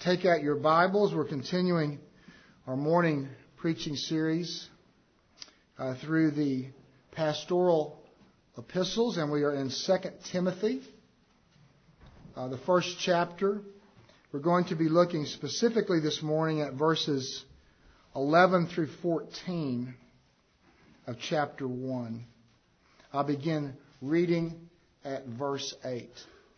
Take out your Bibles. We're continuing our morning preaching series through the pastoral epistles, and we are in 2 Timothy, the first chapter. We're going to be looking specifically this morning at verses 11 through 14 of chapter 1. I'll begin reading at verse 8.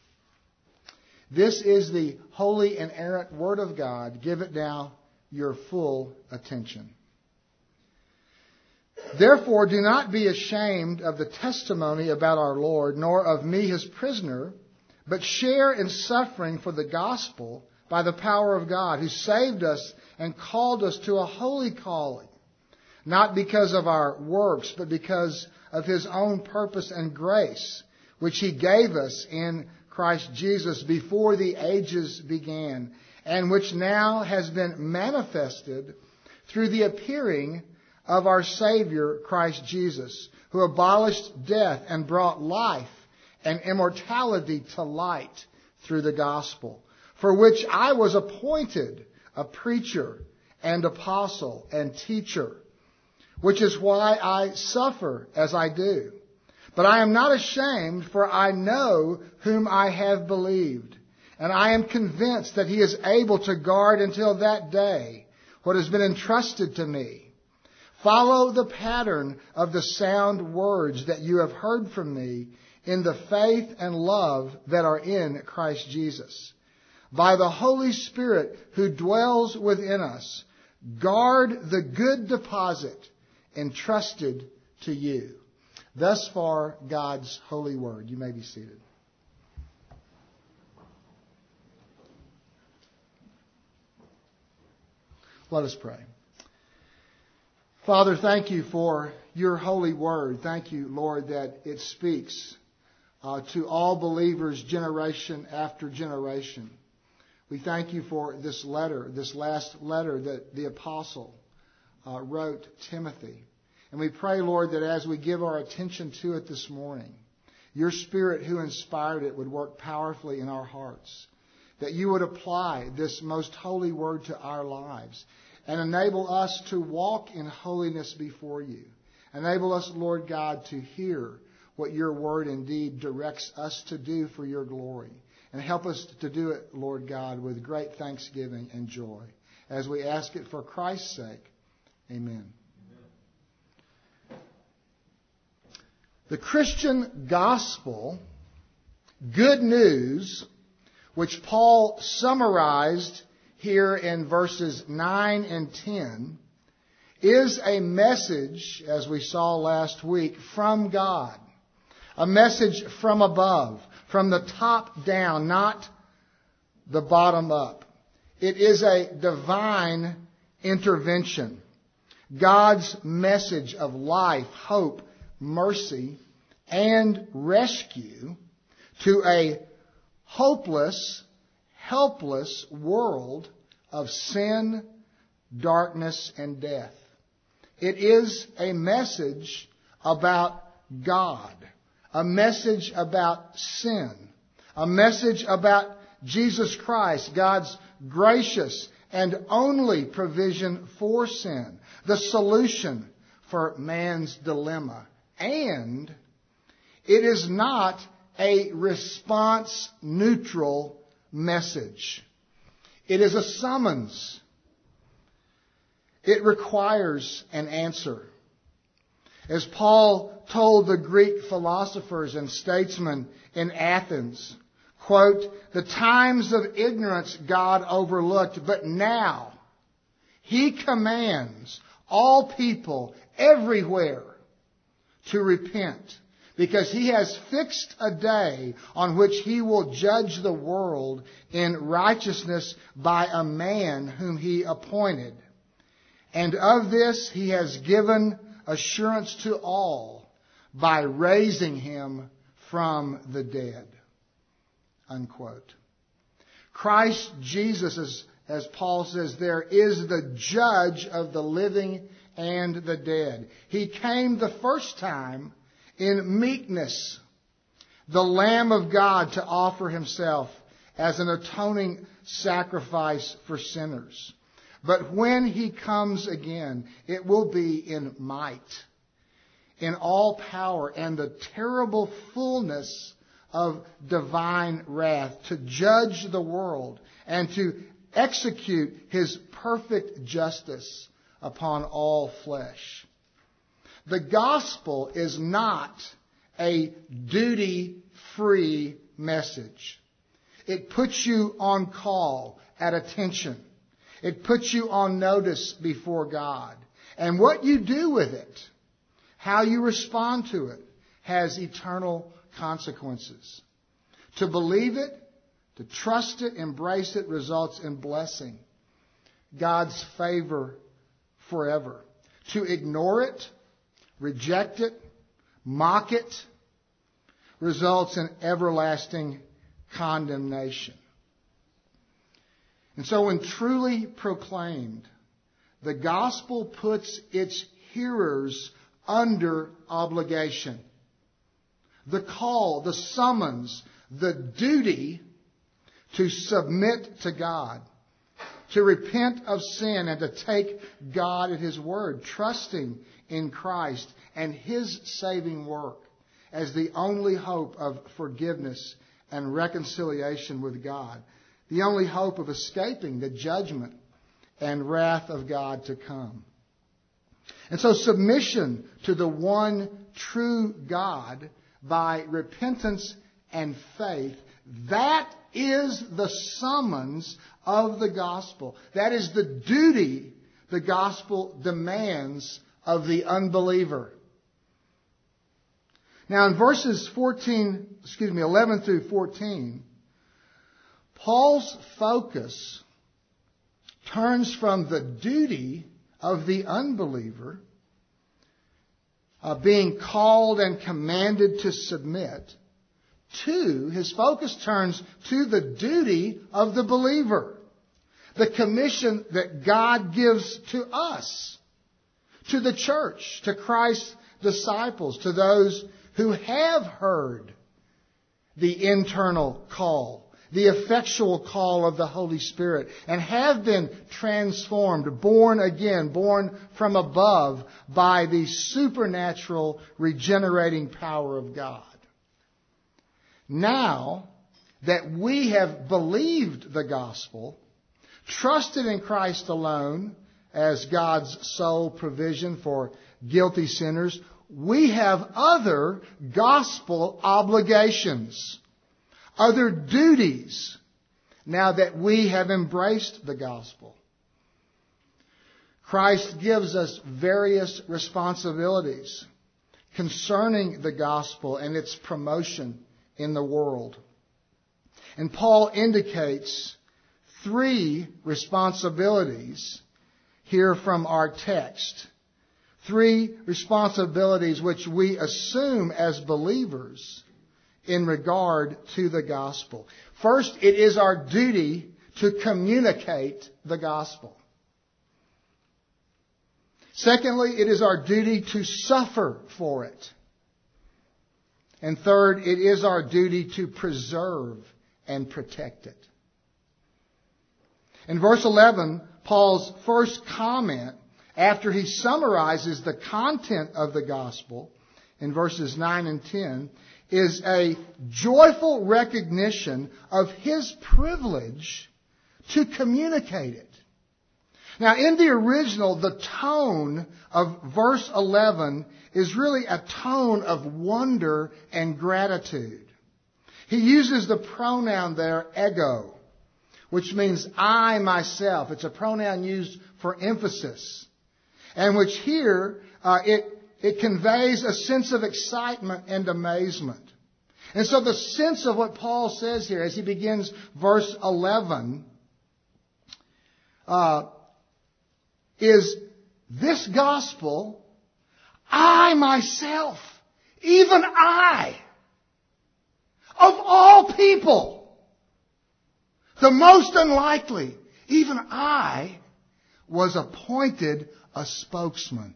This is the holy and inerrant Word of God. Give it now your full attention. Therefore, do not be ashamed of the testimony about our Lord, nor of me his prisoner, but share in suffering for the gospel by the power of God, who saved us and called us to a holy calling, not because of our works, but because of his own purpose and grace, which he gave us in Christ Jesus before the ages began, and which now has been manifested through the appearing of our Savior, Christ Jesus, who abolished death and brought life and immortality to light through the gospel, for which I was appointed a preacher and apostle and teacher, which is why I suffer as I do. But I am not ashamed, for I know whom I have believed, and I am convinced that he is able to guard until that day what has been entrusted to me. Follow the pattern of the sound words that you have heard from me in the faith and love that are in Christ Jesus. By the Holy Spirit who dwells within us, guard the good deposit entrusted to you. Thus far, God's holy word. You may be seated. Let us pray. Father, thank you for your holy word. Thank you, Lord, that it speaks to all believers generation after generation. We thank you for this letter, this last letter that the apostle wrote Timothy. And we pray, Lord, that as we give our attention to it this morning, your Spirit who inspired it would work powerfully in our hearts, that you would apply this most holy word to our lives and enable us to walk in holiness before you. Enable us, Lord God, to hear what your word indeed directs us to do for your glory. And help us to do it, Lord God, with great thanksgiving and joy. As we ask it for Christ's sake, amen. The Christian gospel, good news, which Paul summarized here in verses 9 and 10, is a message, as we saw last week, from God. A message from above, from the top down, not the bottom up. It is a divine intervention. God's message of life, hope, mercy, and rescue to a hopeless, helpless world of sin, darkness, and death. It is a message about God, a message about sin, a message about Jesus Christ, God's gracious and only provision for sin, the solution for man's dilemma. And it is not a response-neutral message. It is a summons. It requires an answer. As Paul told the Greek philosophers and statesmen in Athens, quote, "The times of ignorance God overlooked, but now he commands all people everywhere to repent, because he has fixed a day on which he will judge the world in righteousness by a man whom he appointed. And of this he has given assurance to all by raising him from the dead." Unquote. Christ Jesus, as Paul says there, is the judge of the living and the dead. He came the first time in meekness, the Lamb of God, to offer himself as an atoning sacrifice for sinners. But when He comes again, it will be in might, in all power, and the terrible fullness of divine wrath to judge the world and to execute His perfect justice upon all flesh. The gospel is not a duty-free message. It puts you on call, at attention. It puts you on notice before God. And what you do with it, how you respond to it, has eternal consequences. To believe it, to trust it, embrace it, results in blessing, God's favor forever. To ignore it, reject it, mock it, results in everlasting condemnation. And so when truly proclaimed, the gospel puts its hearers under obligation. The call, the summons, the duty to submit to God, to repent of sin and to take God at His word, trusting in Christ and His saving work as the only hope of forgiveness and reconciliation with God, the only hope of escaping the judgment and wrath of God to come. And so submission to the one true God by repentance and faith, that is the summons of the gospel. That is the duty the gospel demands of the unbeliever. Now in verses 11 through 14, Paul's focus turns from the duty of the unbeliever, being called and commanded to submit, his focus turns to the duty of the believer, the commission that God gives to us, to the church, to Christ's disciples, to those who have heard the internal call, the effectual call of the Holy Spirit, and have been transformed, born again, born from above by the supernatural regenerating power of God. Now that we have believed the gospel, trusted in Christ alone as God's sole provision for guilty sinners, we have other gospel obligations, other duties, now that we have embraced the gospel. Christ gives us various responsibilities concerning the gospel and its promotion in the world. And Paul indicates 3 responsibilities here from our text. 3 responsibilities which we assume as believers in regard to the gospel. First, it is our duty to communicate the gospel. Secondly, it is our duty to suffer for it. And third, it is our duty to preserve and protect it. In verse 11, Paul's first comment, after he summarizes the content of the gospel in verses 9 and 10, is a joyful recognition of his privilege to communicate it. Now, in the original, the tone of verse 11 is really a tone of wonder and gratitude. He uses the pronoun there, ego, which means I, myself. It's a pronoun used for emphasis, and which here it conveys a sense of excitement and amazement. And so the sense of what Paul says here as he begins verse 11 is this gospel, I myself, even I, of all people, the most unlikely, even I was appointed a spokesman.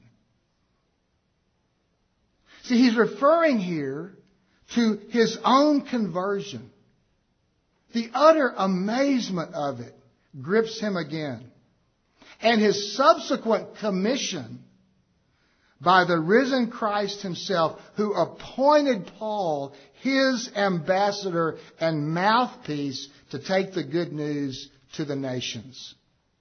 See, he's referring here to his own conversion, The utter amazement of it grips him again. And his subsequent commission by the risen Christ himself, who appointed Paul his ambassador and mouthpiece to take the good news to the nations.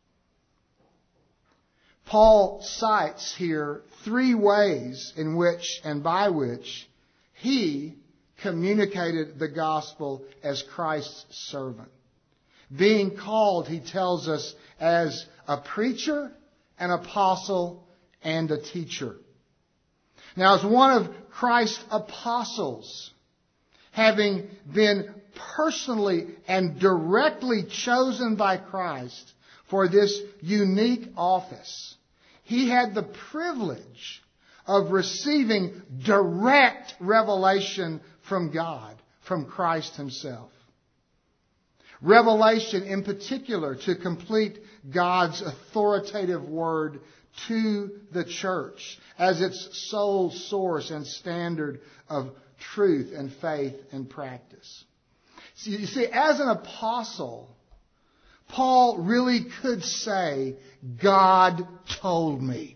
Paul cites here 3 ways in which and by which he communicated the gospel as Christ's servant. Being called, he tells us, as a preacher, an apostle, and a teacher. Now, as one of Christ's apostles, having been personally and directly chosen by Christ for this unique office, he had the privilege of receiving direct revelation from God, from Christ himself. Revelation in particular to complete God's authoritative word to the church as its sole source and standard of truth and faith and practice. So you see, as an apostle, Paul really could say, God told me.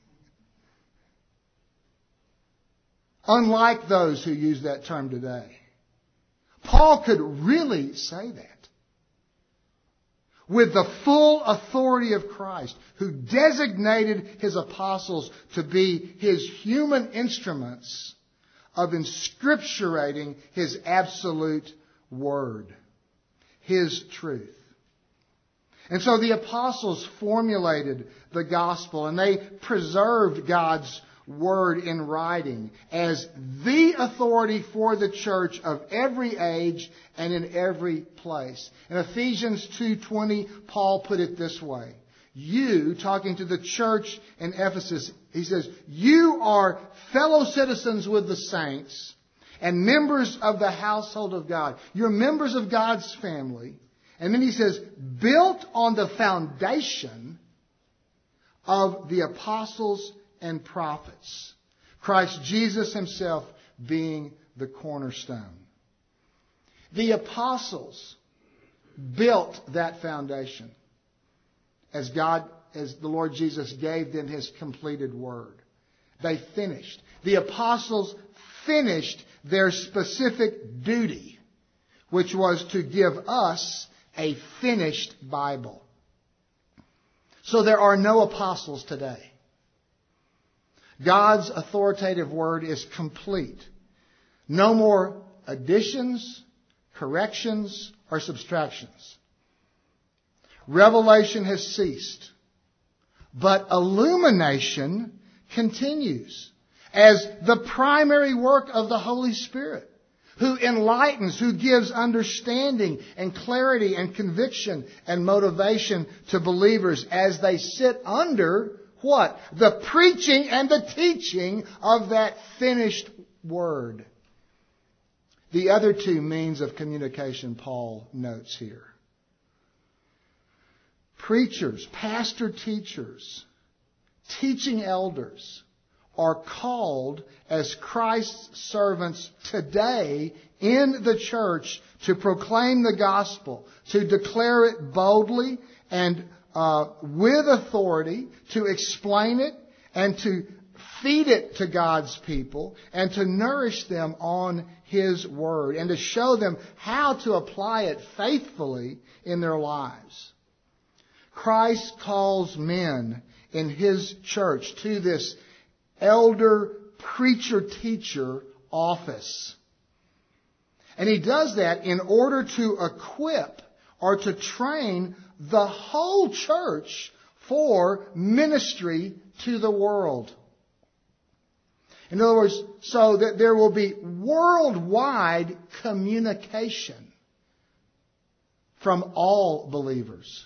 Unlike those who use that term today. Paul could really say that. With the full authority of Christ, who designated his apostles to be his human instruments of inscripturating his absolute word, his truth. And so the apostles formulated the gospel and they preserved God's word in writing as the authority for the church of every age and in every place. In Ephesians 2:20, Paul put it this way. You, talking to the church in Ephesus, he says, you are fellow citizens with the saints and members of the household of God. You're members of God's family. And then he says, built on the foundation of the apostles and prophets, Christ Jesus himself being the cornerstone. The apostles built that foundation as the Lord Jesus gave them his completed word. They finished. The apostles finished their specific duty, which was to give us a finished Bible. So there are no apostles today. God's authoritative word is complete. No more additions, corrections, or subtractions. Revelation has ceased, but illumination continues as the primary work of the Holy Spirit, who enlightens, who gives understanding and clarity and conviction and motivation to believers as they sit under what? The preaching and the teaching of that finished word. The other 2 means of communication Paul notes here. Preachers, pastor teachers, teaching elders are called as Christ's servants today in the church to proclaim the gospel, to declare it boldly and with authority, to explain it and to feed it to God's people and to nourish them on his word and to show them how to apply it faithfully in their lives. Christ calls men in his church to this elder preacher-teacher office. And he does that in order to equip or to train the whole church for ministry to the world. In other words, so that there will be worldwide communication from all believers.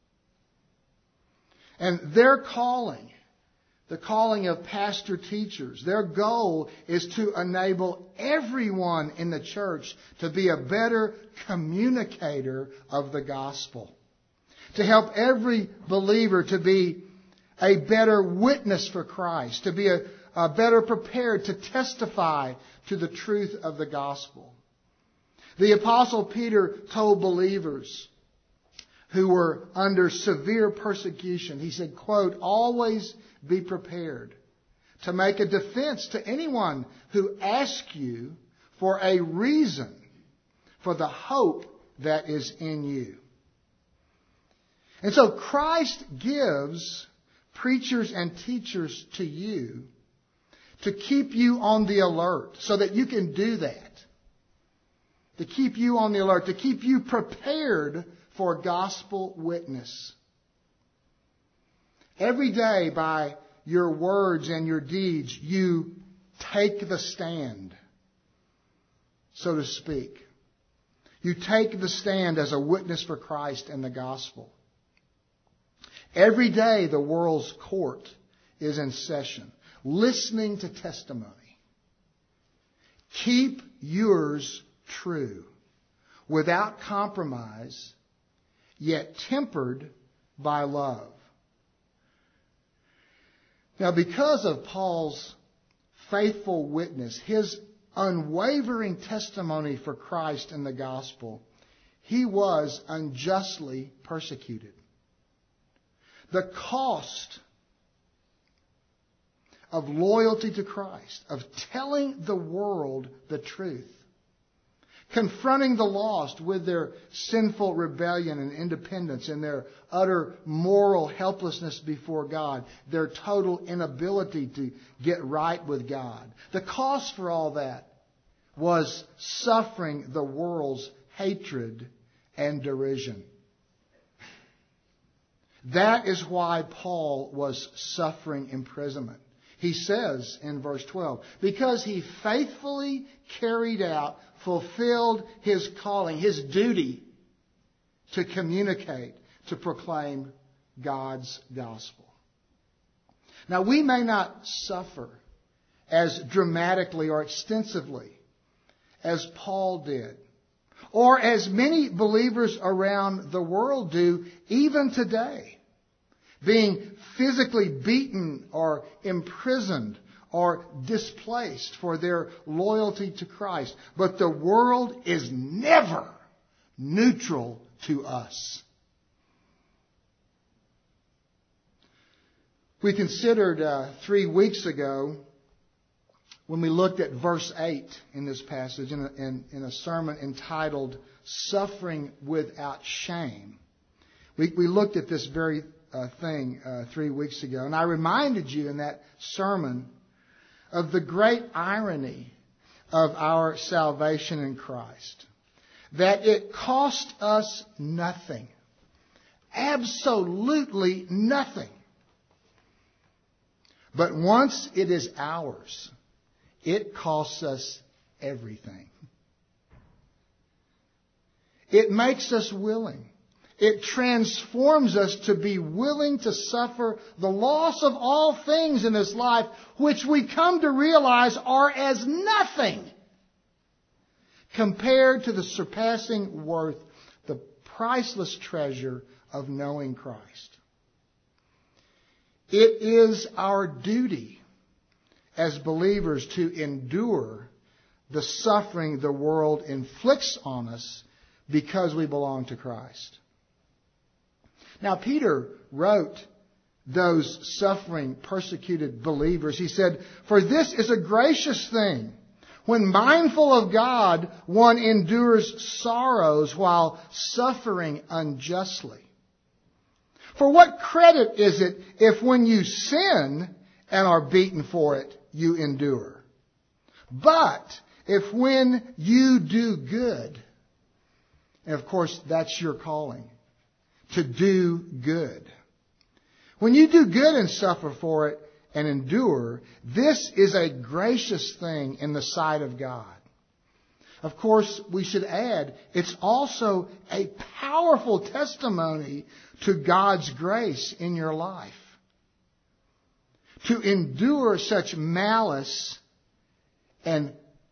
And their calling, the calling of pastor teachers, their goal is to enable everyone in the church to be a better communicator of the gospel. To help every believer to be a better witness for Christ, to be better prepared to testify to the truth of the gospel. The Apostle Peter told believers who were under severe persecution, he said, quote, "Always be prepared to make a defense to anyone who asks you for a reason for the hope that is in you." And so Christ gives preachers and teachers to you to keep you on the alert so that you can do that. To keep you on the alert, to keep you prepared for gospel witness. Every day by your words and your deeds, you take the stand, so to speak. You take the stand as a witness for Christ and the gospel. Every day the world's court is in session, listening to testimony. Keep yours true, without compromise, yet tempered by love. Now, because of Paul's faithful witness, his unwavering testimony for Christ and the gospel, he was unjustly persecuted. The cost of loyalty to Christ, of telling the world the truth, confronting the lost with their sinful rebellion and independence and their utter moral helplessness before God, their total inability to get right with God. The cost for all that was suffering the world's hatred and derision. That is why Paul was suffering imprisonment. He says in verse 12, because he faithfully carried out, fulfilled his calling, his duty to communicate, to proclaim God's gospel. Now, we may not suffer as dramatically or extensively as Paul did, or as many believers around the world do even today, being physically beaten or imprisoned or displaced for their loyalty to Christ. But the world is never neutral to us. We considered 3 weeks ago, when we looked at verse 8 in this passage, in a sermon entitled Suffering Without Shame. We looked at this very thing 3 weeks ago. And I reminded you in that sermon of the great irony of our salvation in Christ. That it cost us nothing. Absolutely nothing. But once it is ours, it costs us everything. It makes us willing. It transforms us to be willing to suffer the loss of all things in this life, which we come to realize are as nothing compared to the surpassing worth, the priceless treasure of knowing Christ. It is our duty as believers to endure the suffering the world inflicts on us because we belong to Christ. Now, Peter wrote those suffering, persecuted believers. He said, "For this is a gracious thing. When mindful of God, one endures sorrows while suffering unjustly. For what credit is it if when you sin and are beaten for it, you endure? But if when you do good," and of course that's your calling, to do good. When you do good and suffer for it and endure, this is a gracious thing in the sight of God. Of course, we should add, it's also a powerful testimony to God's grace in your life. To endure such malice and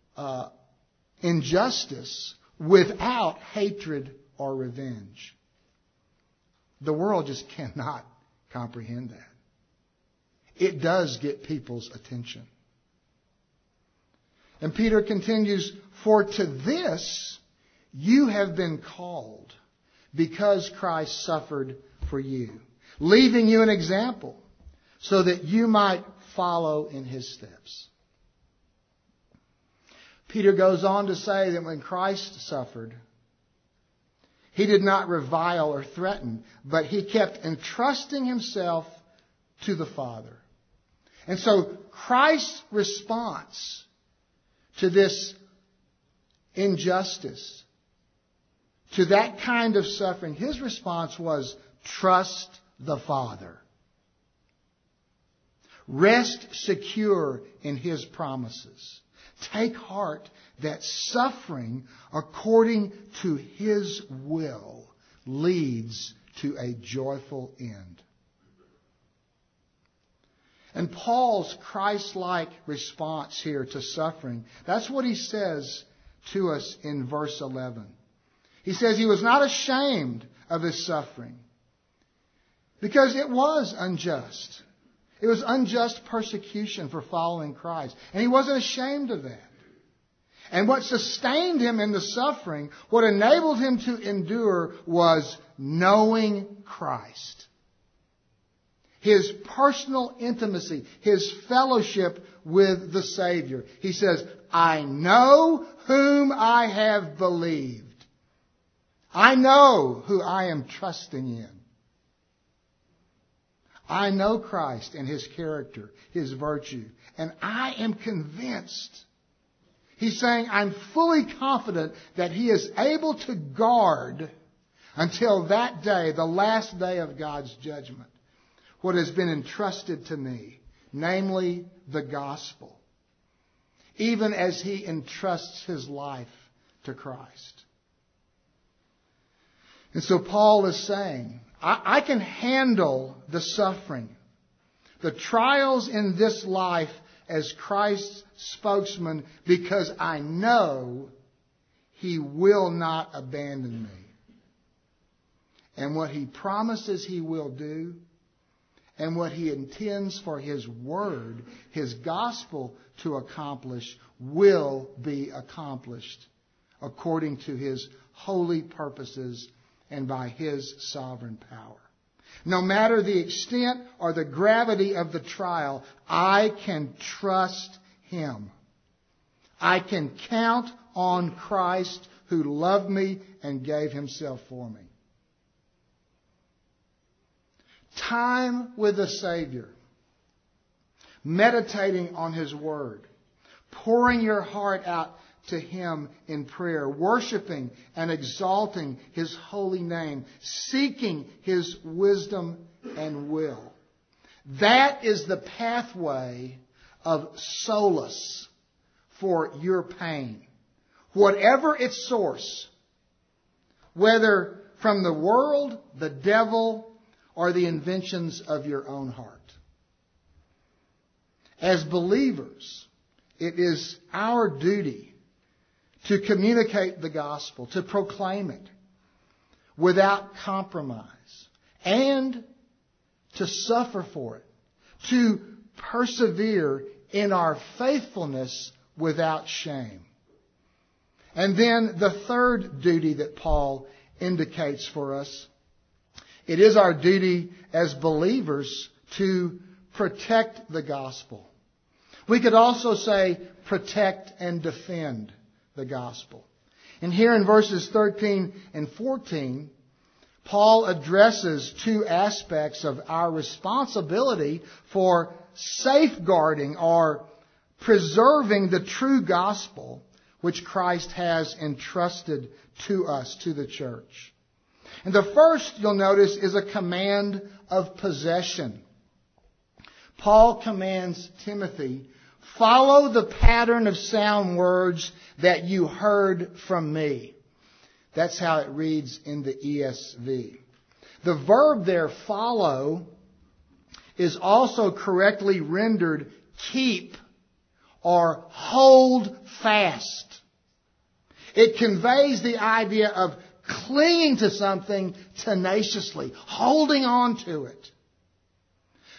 injustice without hatred or revenge. The world just cannot comprehend that. It does get people's attention. And Peter continues, "For to this You have been called because Christ suffered for you, leaving you an example so that you might follow in His steps. Peter goes on to say that when Christ suffered, He did not revile or threaten, but He kept entrusting Himself to the Father. And so Christ's response to this injustice, to that kind of suffering, His response was, trust the Father. Rest secure in His promises. Take heart that suffering according to His will leads to a joyful end. And Paul's Christ-like response here to suffering, that's what he says to us in verse 11. He says he was not ashamed of his suffering because it was unjust. It was unjust persecution for following Christ. And he wasn't ashamed of that. And what sustained him in the suffering, what enabled him to endure, was knowing Christ. His personal intimacy, His fellowship with the Savior. He says, I know whom I have believed. I know who I am trusting in. I know Christ and His character, His virtue, and I am convinced. He's saying, I'm fully confident that He is able to guard until that day, the last day of God's judgment, what has been entrusted to me, namely the gospel, even as he entrusts his life to Christ. And so Paul is saying, I can handle the suffering, the trials in this life as Christ's spokesman because I know He will not abandon me. And what He promises He will do, and what He intends for His word, His gospel to accomplish, will be accomplished according to His holy purposes and by His sovereign power. No matter the extent or the gravity of the trial, I can trust Him. I can count on Christ who loved me and gave Himself for me. Time with the Savior, meditating on His Word, pouring your heart out to Him in prayer, worshiping and exalting His holy name, seeking His wisdom and will. That is the pathway of solace for your pain. Whatever its source, whether from the world, the devil, or the inventions of your own heart. As believers, it is our duty to communicate the gospel, to proclaim it without compromise, and to suffer for it, to persevere in our faithfulness without shame. And then the third duty that Paul indicates for us, it is our duty as believers to protect the gospel. We could also say protect and defend the gospel. And here in verses 13 and 14, Paul addresses two aspects of our responsibility for safeguarding or preserving the true gospel which Christ has entrusted to us, to the church. And the first, you'll notice, is a command of possession. Paul commands Timothy, follow the pattern of sound words that you heard from me. That's how it reads in the ESV. The verb there, follow, is also correctly rendered keep or hold fast. It conveys the idea of clinging to something tenaciously, holding on to it.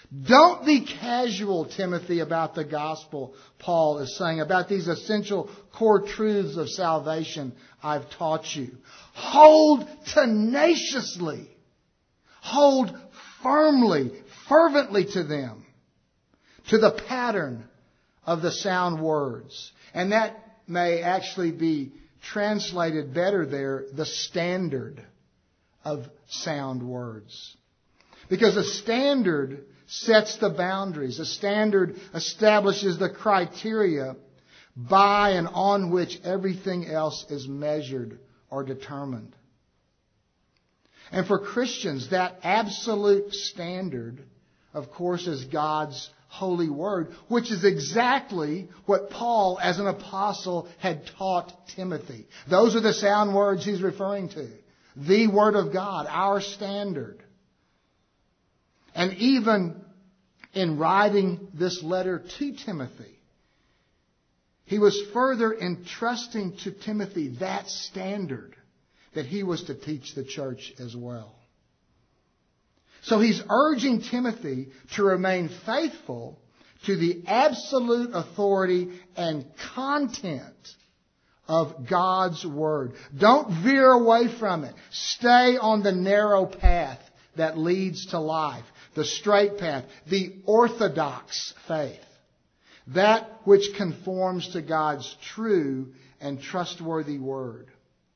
Don't be casual, Timothy, about the gospel, Paul is saying, about these essential core truths of salvation I've taught you. Hold tenaciously, hold firmly, fervently to them, to the pattern of the sound words. And that may actually be translated better there, the standard of sound words. Because a standard sets the boundaries. A standard establishes the criteria by and on which everything else is measured or determined. And for Christians, that absolute standard, of course, is God's holy word, which is exactly what Paul, as an apostle, had taught Timothy. Those are the sound words he's referring to. The Word of God, our standard. And even in writing this letter to Timothy, he was further entrusting to Timothy that standard that he was to teach the church as well. So he's urging Timothy to remain faithful to the absolute authority and content of God's Word. Don't veer away from it. Stay on the narrow path that leads to life, the straight path, the orthodox faith, that which conforms to God's true and trustworthy Word.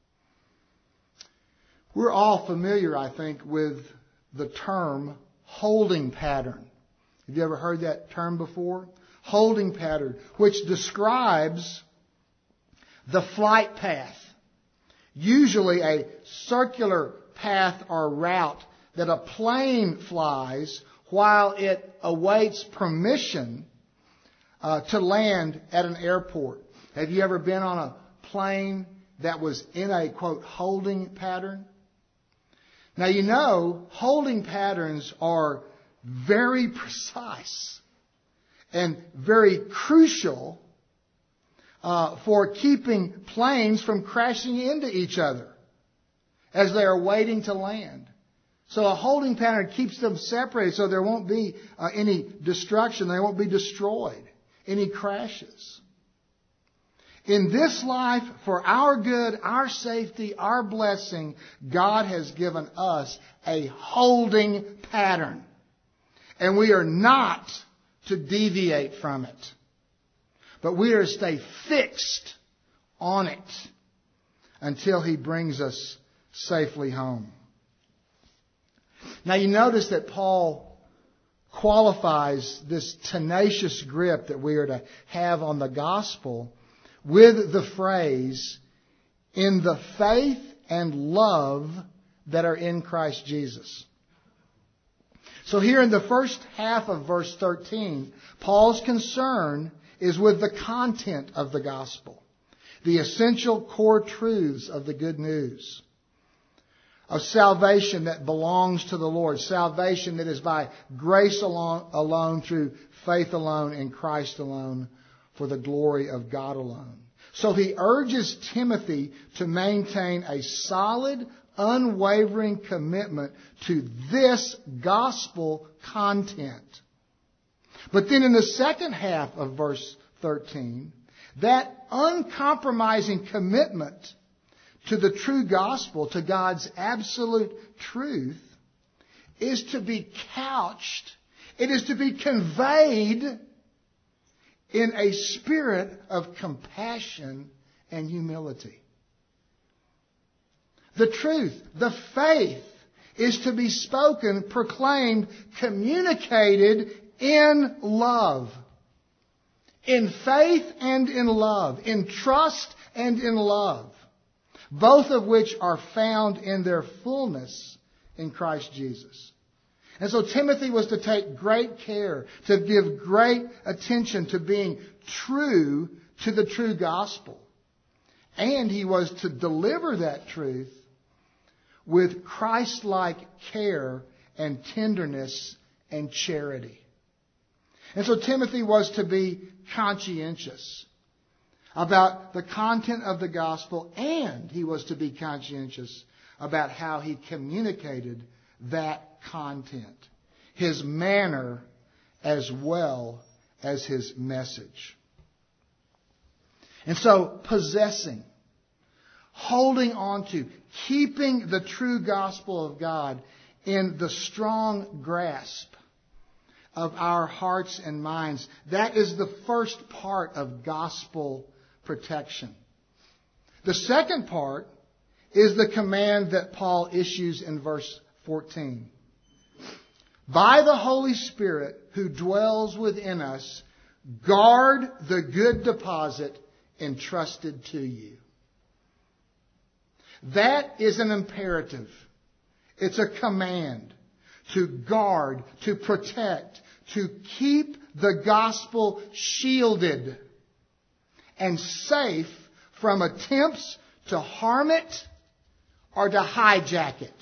We're all familiar, I think, with the term holding pattern. Have you ever heard that term before? Holding pattern, which describes the flight path, usually a circular path or route that a plane flies while it awaits permission to land at an airport. Have you ever been on a plane that was in a, quote, holding pattern? Now, you know, holding patterns are very precise and very crucial for keeping planes from crashing into each other as they are waiting to land. So a holding pattern keeps them separated so there won't be any destruction. They won't be destroyed. Any crashes. In this life, for our good, our safety, our blessing, God has given us a holding pattern. And we are not to deviate from it. But we are to stay fixed on it until He brings us safely home. Now you notice that Paul qualifies this tenacious grip that we are to have on the gospel with the phrase, in the faith and love that are in Christ Jesus. So here in the first half of verse 13, Paul's concern is with the content of the gospel, the essential core truths of the good news of salvation that belongs to the Lord, salvation that is by grace alone through faith alone in Christ alone for the glory of God alone. So he urges Timothy to maintain a solid, unwavering commitment to this gospel content. But then in the second half of verse 13, that uncompromising commitment to the true gospel, to God's absolute truth, is to be couched, it is to be conveyed in a spirit of compassion and humility. The truth, the faith, is to be spoken, proclaimed, communicated in love. In faith and in love. In trust and in love. Both of which are found in their fullness in Christ Jesus. And so Timothy was to take great care, to give great attention to being true to the true gospel. And he was to deliver that truth with Christ-like care and tenderness and charity. And so Timothy was to be conscientious about the content of the gospel, and he was to be conscientious about how he communicated that content. His manner as well as His message. And so, possessing, holding on to, keeping the true gospel of God in the strong grasp of our hearts and minds, that is the first part of gospel protection. The second part is the command that Paul issues in verse 14. By the Holy Spirit who dwells within us, guard the good deposit entrusted to you. That is an imperative. It's a command to guard, to protect, to keep the gospel shielded and safe from attempts to harm it or to hijack it.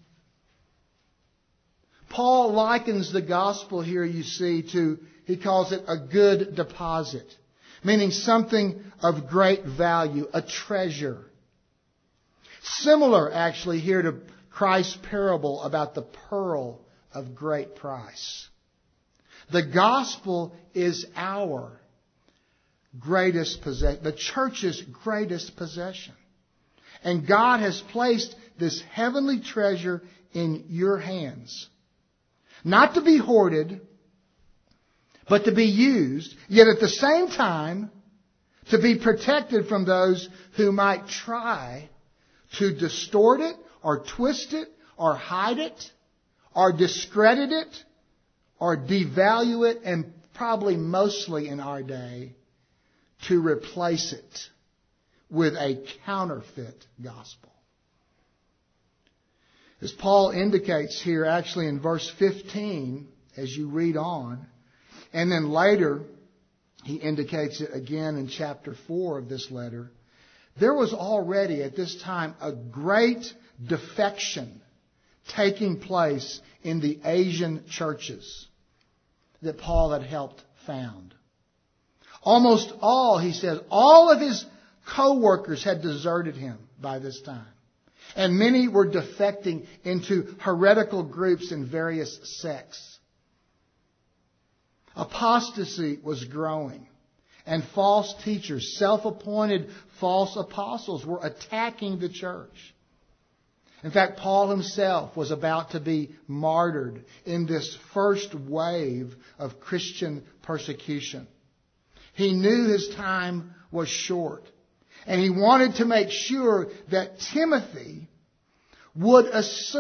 Paul likens the gospel here, you see, to, he calls it a good deposit, meaning something of great value, a treasure. Similar, actually, here to Christ's parable about the pearl of great price. The gospel is our greatest possession, the church's greatest possession. And God has placed this heavenly treasure in your hands. Not to be hoarded, but to be used, yet at the same time to be protected from those who might try to distort it or twist it or hide it or discredit it or devalue it, and probably mostly in our day, to replace it with a counterfeit gospel. As Paul indicates here, actually in verse 15, as you read on, and then later he indicates it again in chapter 4 of this letter, there was already at this time a great defection taking place in the Asian churches that Paul had helped found. Almost all, he says, all of his co-workers had deserted him by this time. And many were defecting into heretical groups in various sects. Apostasy was growing. And false teachers, self-appointed false apostles, were attacking the church. In fact, Paul himself was about to be martyred in this first wave of Christian persecution. He knew his time was short. And he wanted to make sure that Timothy would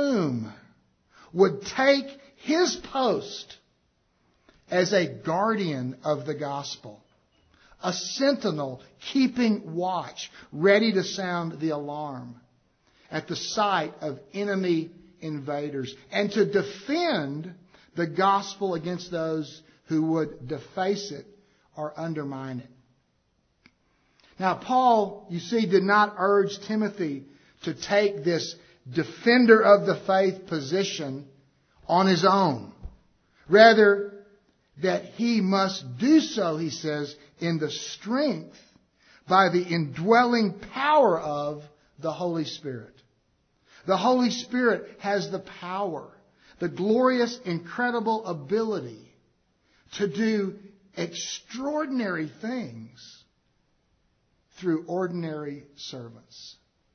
take his post as a guardian of the gospel. A sentinel keeping watch, ready to sound the alarm at the sight of enemy invaders, and to defend the gospel against those who would deface it or undermine it. Now, Paul, you see, did not urge Timothy to take this defender of the faith position on his own. Rather, that he must do so, he says, in the strength by the indwelling power of the Holy Spirit. The Holy Spirit has the power, the glorious, incredible ability to do extraordinary things through ordinary servants.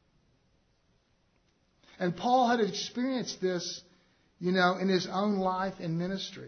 And Paul had experienced this, in his own life and ministry.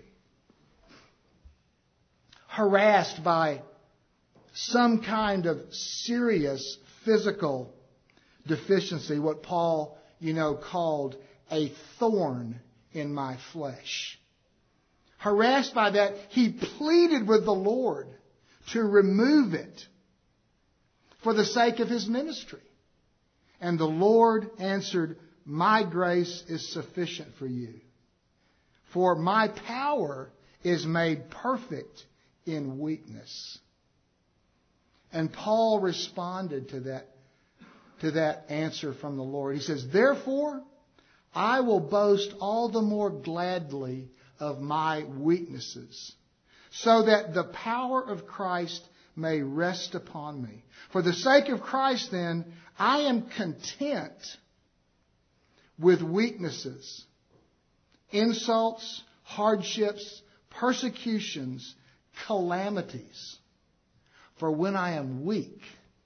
Harassed by some kind of serious physical deficiency, what Paul, called a thorn in my flesh. Harassed by that, he pleaded with the Lord to remove it for the sake of his ministry. And the Lord answered, "My grace is sufficient for you, for my power is made perfect in weakness." And Paul responded to that answer from the Lord. He says, "Therefore, I will boast all the more gladly of my weaknesses, so that the power of Christ may rest upon me. For the sake of Christ, then, I am content with weaknesses, insults, hardships, persecutions, calamities. For when I am weak,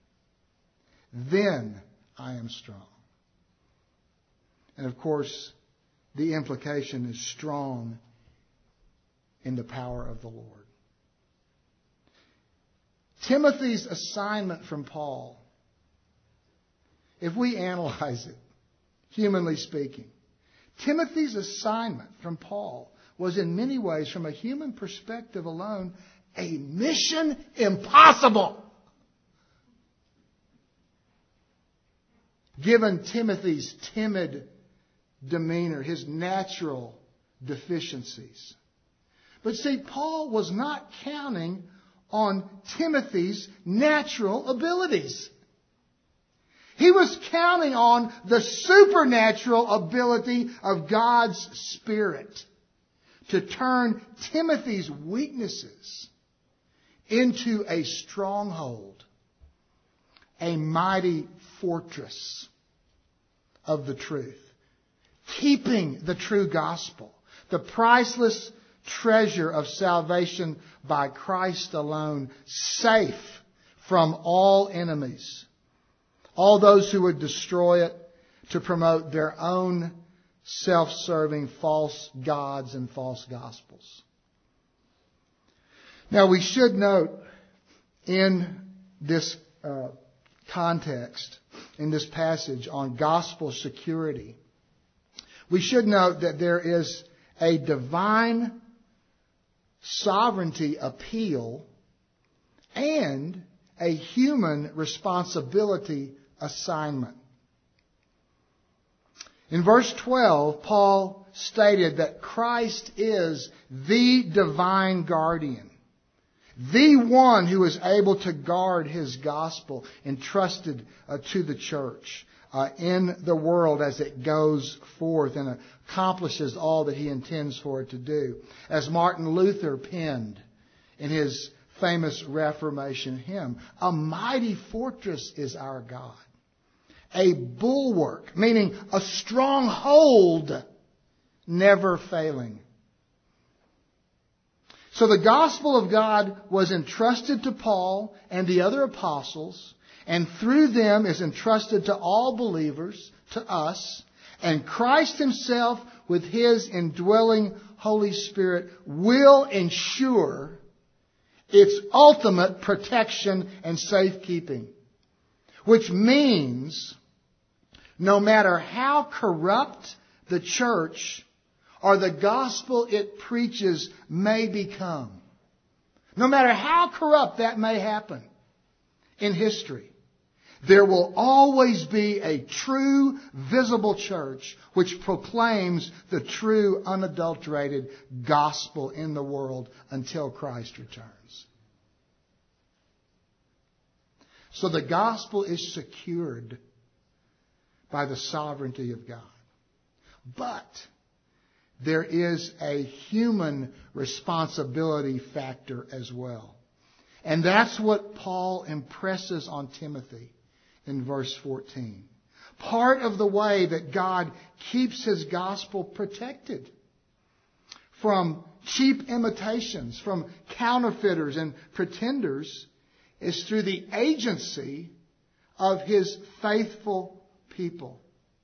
then I am strong. And of course, the implication is strong in the power of the Lord. Timothy's assignment from Paul, if we analyze it, humanly speaking, Timothy's assignment from Paul was in many ways, from a human perspective alone, a mission impossible. Given Timothy's timid demeanor, his natural deficiencies. But see, Paul was not counting on Timothy's natural abilities. He was counting on the supernatural ability of God's Spirit to turn Timothy's weaknesses into a stronghold, a mighty fortress of the truth, keeping the true gospel, the priceless treasure of salvation by Christ alone, safe from all enemies, all those who would destroy it to promote their own self-serving false gods and false gospels. Now we should note in this context, in this passage on gospel security, we should note that there is a divine sovereignty appeal and a human responsibility assignment. In verse 12, Paul stated that Christ is the divine guardian, the one who is able to guard His gospel entrusted to the church in the world as it goes forth and accomplishes all that He intends for it to do. As Martin Luther penned in his famous Reformation hymn, "A mighty fortress is our God, a bulwark," meaning a stronghold, never failing. So the gospel of God was entrusted to Paul and the other apostles, and through them is entrusted to all believers, to us, and Christ Himself with His indwelling Holy Spirit will ensure its ultimate protection and safekeeping. Which means, no matter how corrupt the church or the gospel it preaches may become, no matter how corrupt that may happen in history, there will always be a true, visible church which proclaims the true, unadulterated gospel in the world until Christ returns. So the gospel is secured by the sovereignty of God. But there is a human responsibility factor as well. And that's what Paul impresses on Timothy in verse 14. Part of the way that God keeps His gospel protected from cheap imitations, from counterfeiters and pretenders, is through the agency of His faithful people.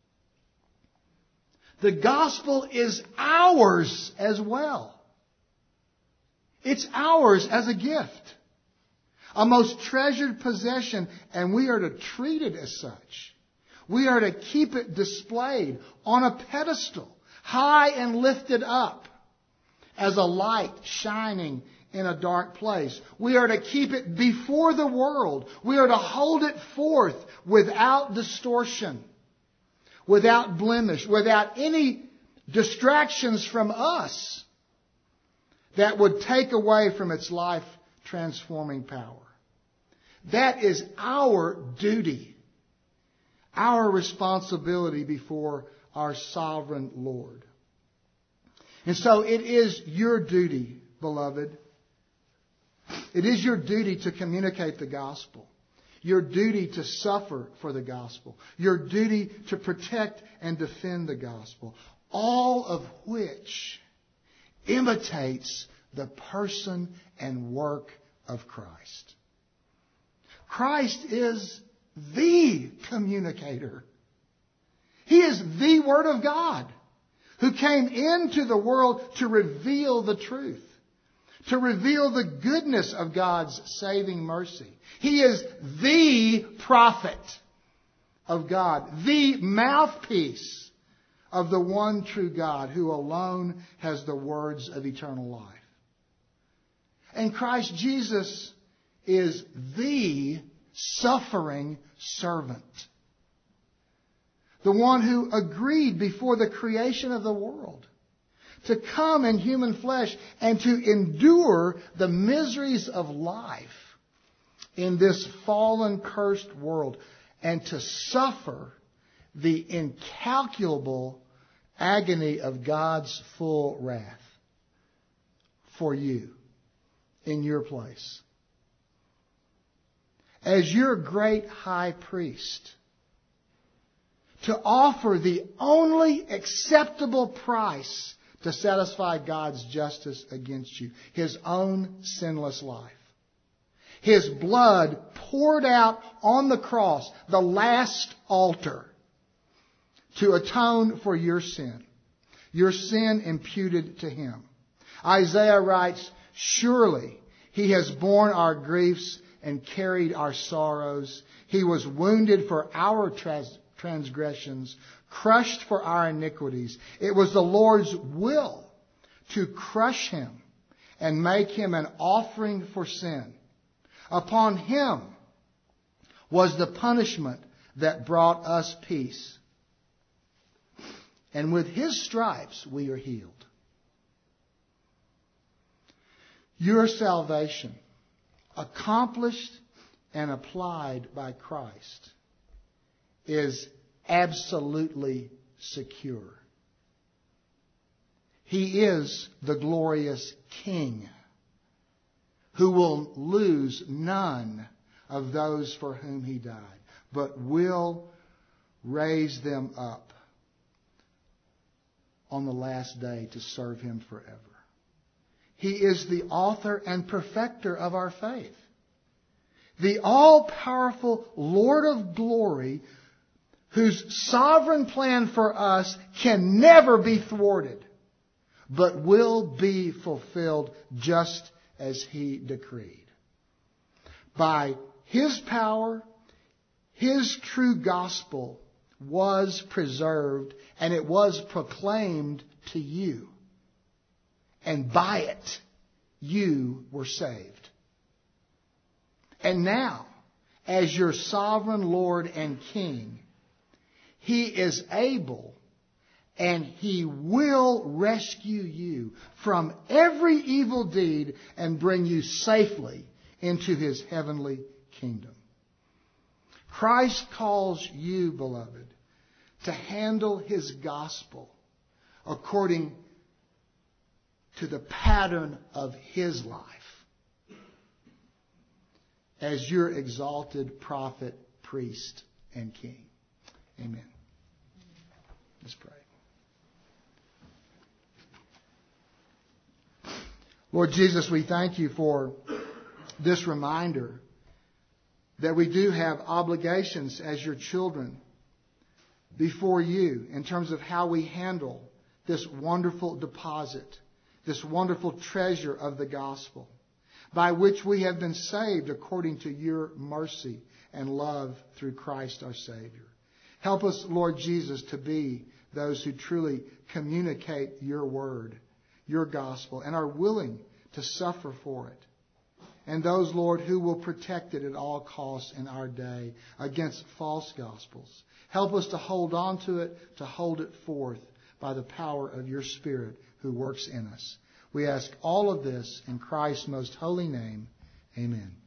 The gospel is ours as well. It's ours as a gift, a most treasured possession, and we are to treat it as such. We are to keep it displayed on a pedestal, high and lifted up, as a light shining in a dark place. We are to keep it before the world. We are to hold it forth without distortion, without blemish, without any distractions from us that would take away from its life-transforming power. That is our duty, our responsibility before our sovereign Lord. And so it is your duty, beloved. It is your duty to communicate the gospel. Your duty to suffer for the gospel. Your duty to protect and defend the gospel. All of which imitates the person and work of Christ. Christ is the communicator. He is the Word of God who came into the world to reveal the truth, to reveal the goodness of God's saving mercy. He is the prophet of God, the mouthpiece of the one true God who alone has the words of eternal life. And Christ Jesus is the suffering servant. The one who agreed before the creation of the world to come in human flesh and to endure the miseries of life in this fallen, cursed world, and to suffer the incalculable agony of God's full wrath for you in your place. As your great high priest, to offer the only acceptable price to satisfy God's justice against you, His own sinless life. His blood poured out on the cross, the last altar, to atone for your sin imputed to Him. Isaiah writes, "Surely He has borne our griefs and carried our sorrows. He was wounded for our transgressions, crushed for our iniquities. It was the Lord's will to crush Him and make Him an offering for sin. Upon Him was the punishment that brought us peace. And with His stripes we are healed." Your salvation, accomplished and applied by Christ, is absolutely secure. He is the glorious King who will lose none of those for whom He died, but will raise them up on the last day to serve Him forever. He is the author and perfecter of our faith, the all-powerful Lord of glory, whose sovereign plan for us can never be thwarted, but will be fulfilled just as He decreed. By His power, His true gospel was preserved and it was proclaimed to you. And by it, you were saved. And now, as your sovereign Lord and King, He is able and He will rescue you from every evil deed and bring you safely into His heavenly kingdom. Christ calls you, beloved, to handle His gospel according to the pattern of His life as your exalted prophet, priest, and king. Amen. Let's pray. Lord Jesus, we thank You for this reminder that we do have obligations as Your children before You in terms of how we handle this wonderful deposit, this wonderful treasure of the gospel, by which we have been saved according to Your mercy and love through Christ our Savior. Help us, Lord Jesus, to be those who truly communicate Your word, Your gospel, and are willing to suffer for it. And those, Lord, who will protect it at all costs in our day against false gospels. Help us to hold on to it, to hold it forth by the power of Your Spirit who works in us. We ask all of this in Christ's most holy name. Amen.